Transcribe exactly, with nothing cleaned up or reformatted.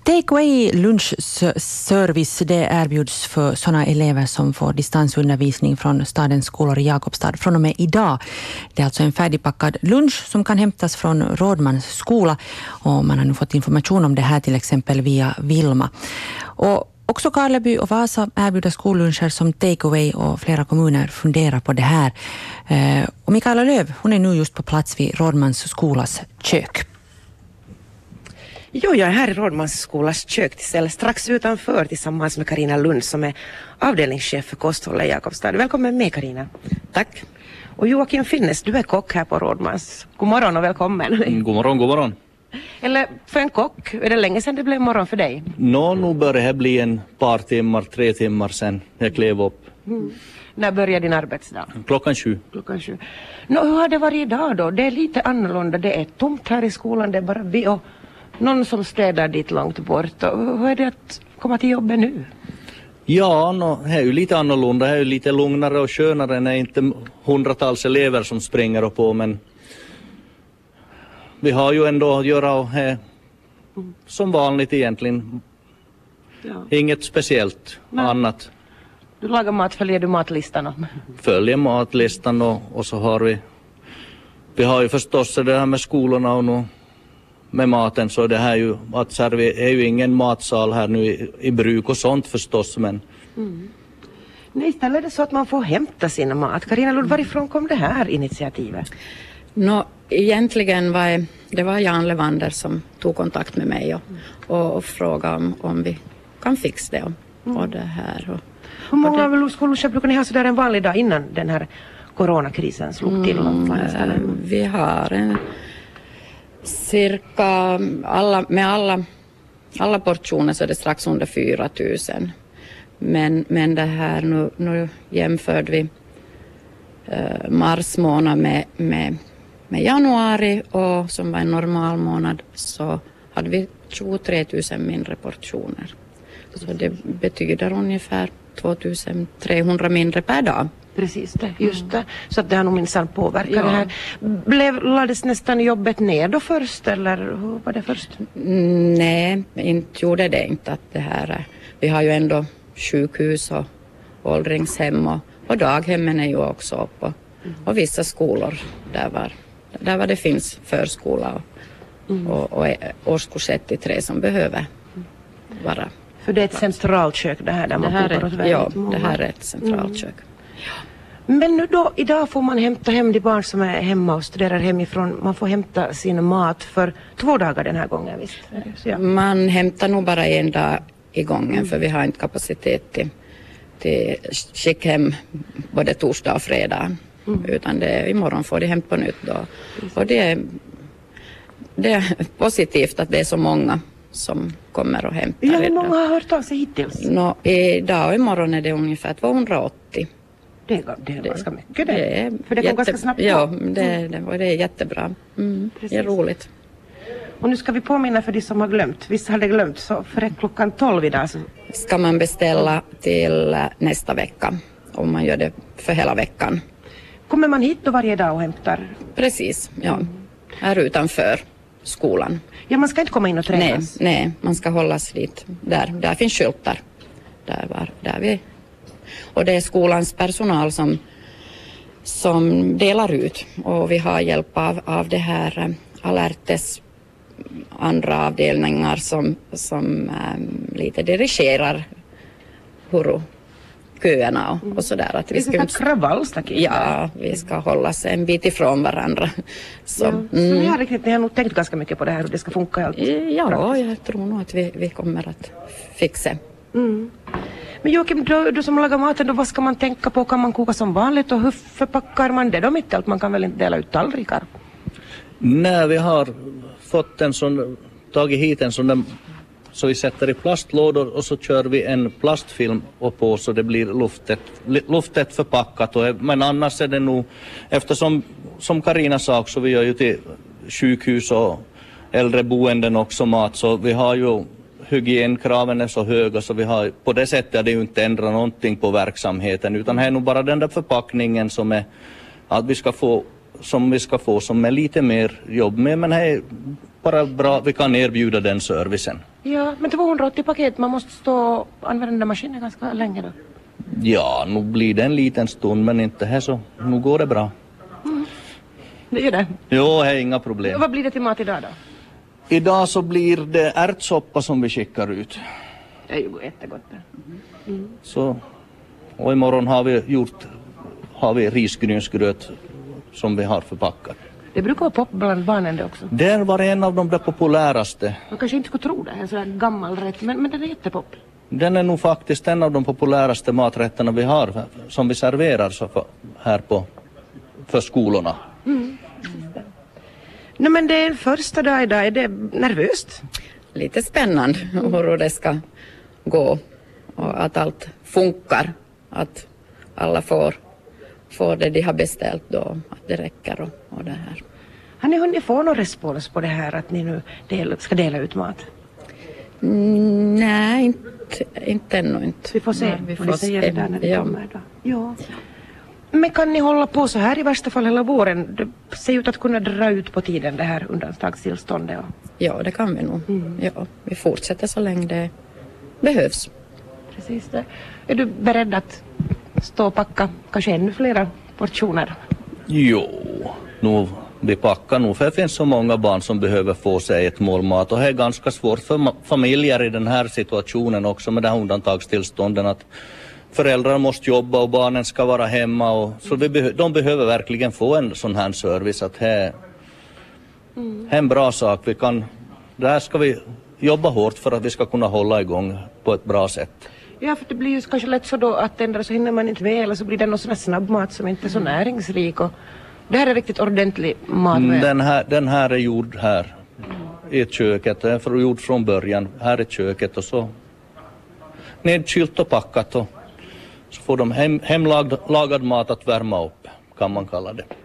Takeaway lunchservice det erbjuds för sådana elever som får distansundervisning från stadens skolor i Jakobstad från och med idag. Det är alltså en färdigpackad lunch som kan hämtas från Rådmans skola och man har nu fått information om det här till exempel via Vilma. Och också Karleby och Vasa erbjuder skolluncher som takeaway och flera kommuner funderar på det här. Och Mikaela Löv, hon är nu just på plats vid Rådmans skolas kök. Jo, jag är här i Rådmans skolas kök till strax utanför tillsammans med Karina Lund som är avdelningschef för kosthåll i Jakobstad. Välkommen med, Karina. Tack. Och Joakim Finnes, du är kock här på Rådmans. God morgon och välkommen. Mm, god morgon, god morgon. Eller för en kock, är det länge sedan det blev morgon för dig? Nå, nu börjar det bli en par timmar, tre timmar sedan jag klev upp. Mm. När börjar din arbetsdag? Klockan sju. Klockan sju. Nå, hur har det varit idag då? Det är lite annorlunda, det är tomt här i skolan, det är bara vi och någon som städar dit långt bort. Och hur är det att komma till jobbet nu? Ja, no, det är ju lite annorlunda, det är ju lite lugnare och skönare när inte hundratals elever som springer på, men vi har ju ändå att göra och här, som vanligt egentligen. Ja. Inget speciellt. Nej. Annat. Du lagar mat, följer du matlistan? Följer matlistan och, och så har vi vi har ju förstås det här med skolorna och nu med maten, så det här ju att servera är ju ingen matsal här nu i, i bruk och sånt förstås, men mm. Nej, istället är det så att man får hämta sin mat. Karina Lund, varifrån kom det här initiativet? Nå, egentligen var det var Jan Levander som tog kontakt med mig och, och, och frågade om, om vi kan fixa det och, mm. och det här. Och, Hur många det, skolluncher brukar ni ha så där en vanlig dag innan den här coronakrisen slog till? Mm, äh, vi har en cirka alla, med alla, alla portioner så är det strax under fyra tusen. Men, men det här nu, nu jämförde vi eh, mars månad med, med, med januari och som var en normal månad så hade vi tjugotre tusen mindre portioner. Så det betyder ungefär tvåtusen trehundra mindre per dag. Precis det, just det. Så att det har nog minsann påverkat ja. Det här. Blev, lades nästan jobbet ner då först eller hur var det först? Mm, nej, inte gjorde det inte att det här. Vi har ju ändå sjukhus och åldringshem och, och daghemmen är ju också uppe. Mm. Och vissa skolor där var, där var det finns förskola och, mm. och, och årskurs ett till tre som behöver vara. För det är ett centralt kök det här där man kokar åt väldigt ja, många. det här är ett centralt mm. kök. Ja. Men nu då, idag får man hämta hem de barn som är hemma och studerar hemifrån. Man får hämta sin mat för två dagar den här gången, visst? Ja. Man hämtar nog bara en dag i gången mm. för vi har inte kapacitet till, till skicka hem både torsdag och fredag. Mm. Utan det, imorgon får de hem på nytt då. Och det är, det är positivt att det är så många som kommer och hämtar. Ja, hur många har hört av sig hittills? Nå, idag och imorgon är det ungefär tvåhundraåttio. Det är, det är det, ganska mycket det. det är För det jätte, går ganska snabbt på. Ja, det, det, och det är jättebra. Mm, det är roligt. Och nu ska vi påminna för de som har glömt. Vissa hade glömt, så för klockan tolv idag. Så ska man beställa till nästa vecka. Om man gör det för hela veckan. Kommer man hit då varje dag och hämtar? Precis, ja. Här utanför skolan. Ja, man ska inte komma in och tränas. Nej, nej, man ska hållas dit. Där, där finns skyltar. Där var, där vi. Och det är skolans personal som, som delar ut. Och vi har hjälp av, av det här Alertes andra avdelningar som, som um, lite dirigerar hur köerna och, och sådär. Att vi ska inte kravallstaket. Ja, vi ska hålla sig en bit ifrån varandra. Så, ja, mm. så ni, har riktigt, ni har nog tänkt ganska mycket på det här hur det ska funka. Allt ja, praktiskt. Jag tror nog att vi, vi kommer att fixa. Mm. Men Joakim, du, du som lagar maten, då, vad ska man tänka på? Kan man koka som vanligt och hur förpackar man det då mitt i allt? Man kan väl inte dela ut tallrikar? Nej, vi har fått en sån, tagit hit en sån där, så vi sätter i plastlådor och så kör vi en plastfilm och på så det blir luftet, luftet förpackat. Och, men annars är det nog, eftersom som Karina sa också, vi gör ju till sjukhus och äldreboenden också mat, så vi har ju hygienkraven är så höga så vi har på det sättet att det ju inte ändrar någonting på verksamheten, utan här är nog bara den där förpackningen som är att vi ska få som vi ska få som är lite mer jobb med, men här bara bra, vi kan erbjuda den servicen. Ja, men tvåhundraåttio paket, man måste stå och använda den där maskinen ganska länge då. Ja, nu blir det en liten stund, men inte här så, nu går det bra. Mm. Det gör det. Jo, det är inga problem. Vad blir det till mat idag då? Idag så blir det ärtsoppa som vi skickar ut. Det är ju jättegott det. Mm. Så, och imorgon har vi gjort, har vi risgrynsgröt som vi har förpackat. Det brukar vara pop bland barnen det också. Det var en av de där populäraste. Man kanske inte skulle tro det, en sån här gammal rätt, men, men den är jättepop. Den är nog faktiskt en av de populäraste maträtterna vi har, som vi serverar så för, här på, för skolorna. Mm. No, men det är en första dag idag, är det nervöst? Lite spännande hur det ska gå och att allt funkar, att alla får, får det de har beställt då, att det räcker och, och det här. Har ni hunnit få någon respons på det här att ni nu del, ska dela ut mat? Mm, nej, inte, inte ännu inte. Vi får se, nej, vi får får se det där när det ja. kommer då. Ja. Men kan ni hålla på så här i värsta fall hela våren? Det ser ut att kunna dra ut på tiden det här undantagstillståndet. Och... Ja, det kan vi nog. Mm. Ja, vi fortsätter så länge det behövs. Precis det. Är du beredd att stå och packa kanske ännu flera portioner? Jo, nu vi packar nog för det finns så många barn som behöver få sig ett mål mat och det är ganska svårt för familjer i den här situationen också med det här undantagstillstånden att föräldrar måste jobba och barnen ska vara hemma och så vi be- de behöver verkligen få en sån här service att det är mm. en bra sak. Vi kan, där ska vi jobba hårt för att vi ska kunna hålla igång på ett bra sätt. Ja, för det blir ju kanske lätt så då att ändra så hinner man inte med eller så blir det någon sån här snabbmat som inte är så näringsrik och det här är riktigt ordentlig mat. Mm, den, här, den här är gjord här i ett köket, den är gjord från början, här är köket och så nedkylt och packat och så får de hem, hemlagad mat att värma upp kan man kalla det.